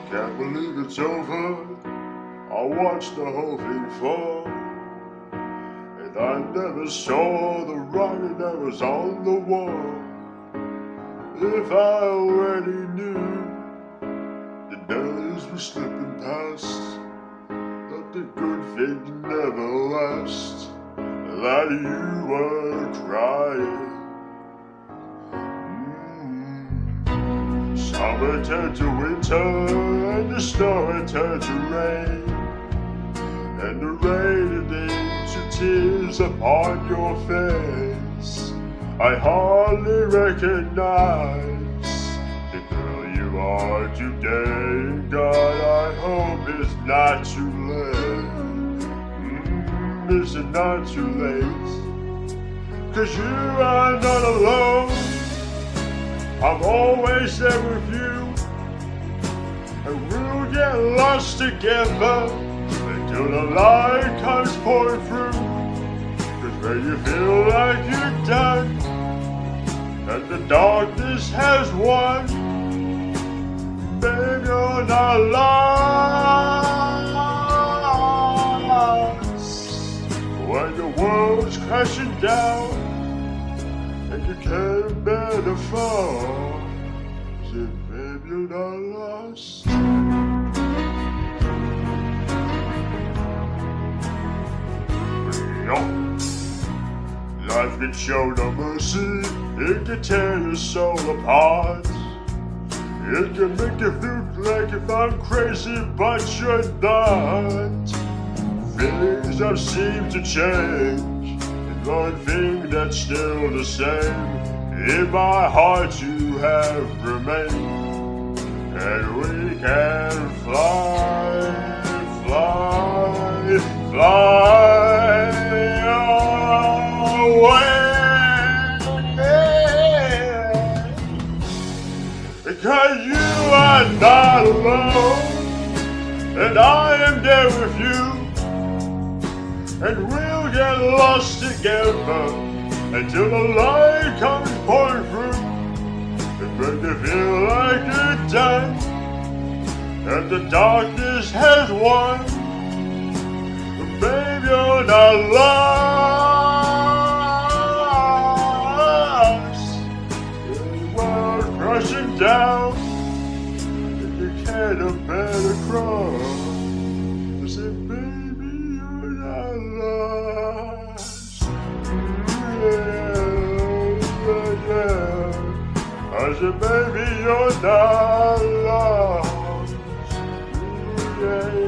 Can't believe it's over. I watched the whole thing fall, and I never saw the writing that was on the wall. If I already knew the days were slipping past, that the good things never last, that you were crying. Summer turned to winter, and the snow had turned to rain, and the rain into tears upon your face. I hardly recognize the girl you are today. God, I hope it's not too late. Is it not too late? 'Cause you are not alone. I'm always there with you, and we'll get lost together until the light comes pouring through. 'Cause when you feel like you're done and the darkness has won, babe, you're not lost. When the world's crashing down and you can't bear the fall, say, babe, you're not lost. Life can show no mercy, it can tear your soul apart. It can make you feel like if I'm crazy, but you're not. Feelings have seemed to change, and one thing that's still the same. In my heart you have remained, and we can fly, fly, fly away. Because you are not alone, and I am there with you, and we'll get lost together until the light comes pouring through. And when you feel like you're done and the darkness has won, babe, you're not lost. The world crashing down, and you can't bear the cross. I said, baby, you're not lost. I said, baby, you're not lost. Yeah.